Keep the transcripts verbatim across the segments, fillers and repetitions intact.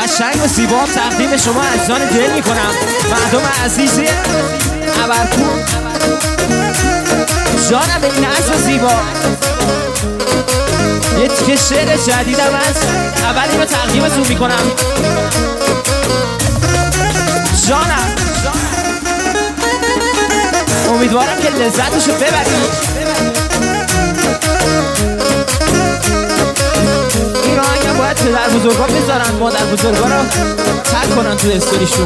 قشنگ و زیبا تقدیم شما عزیزان دل میکنم. مردم عزیزی ابرکو جانم این عزیز و زیبا. یه تیکه شعر جدیدم هست، اول اینو تقدیمتون میکنم. جانم امیدوارم که لذتشو ببرید. این آهنگم باید پدر بزرگا بذارن، مادر بزرگا رو تک کنن تو استوریشون.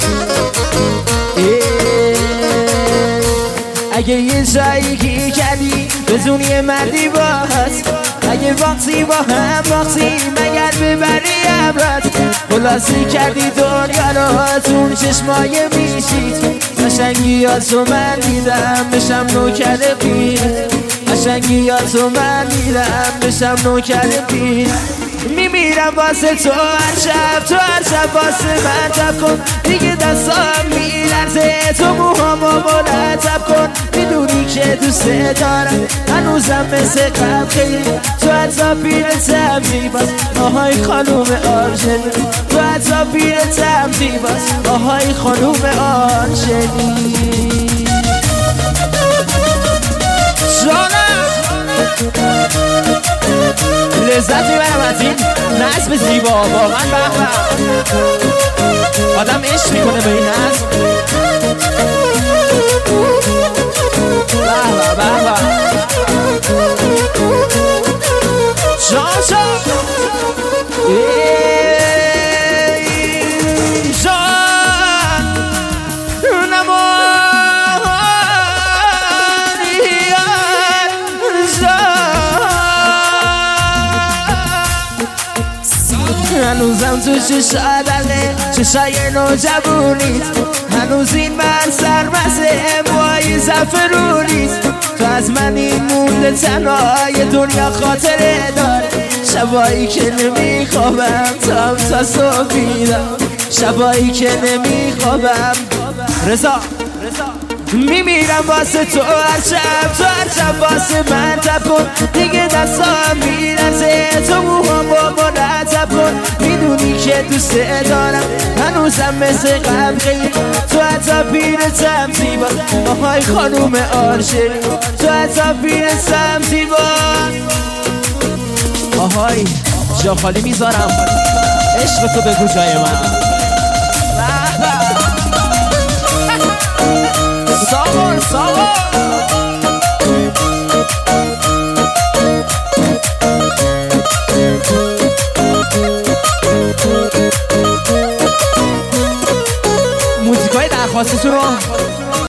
اگه یه جایی گیر کردی بدونی مردی باست، اگه وقتی با هم باختی مگر ببری امرد، خلاصی کردی دنیا رو تون چشمای میشید. قشنگیاتو من دیدم بشم نوکر پیر، قشنگیاتو من دیدم بشم نوکر پیر. میمیرم واسه تو هر شب، تو هر شب واسه من تب کن دیگه، دستام میلرزه تو موهامو مرتب کن. میدونی که دوست دارم هنوزم مثل قبل خیلی، تو حتی پیرتم زیباست آهای خانوم آرژلی، تو حتی پیرتم زیباست آهای خانوم آرژلی. جانم لذت میبرم از این نظم زیبا، واقعا بخبه آدم عشق میکنه به این نظم. بخبه بخبه جان جان جان نمانی هنوزم تو چشادله چشای نوجوونیت، هنوز این من سرمسه موهای زفرونیت. تو از من این مونده تنهای دنیا خاطره داره، شبایی که نمیخوابم تام تا صبح بیدم، شبایی که نمیخوابم رضا میمیرم واسه تو هر شب، تو هر شب واسه من تب کن دیگه، دستام میلرزه تو موهام با مرتب کن. میدونی که دوست دارم هنوزم مثل قبل خیلی، تو حتی پیرتم زیبا آهای خانوم آرژلی، تو حتی پیرتم زیبا آهای. جا خالی میذارم عشق تو بگو جای من. ساور ساور موزیکای درخواستتون رو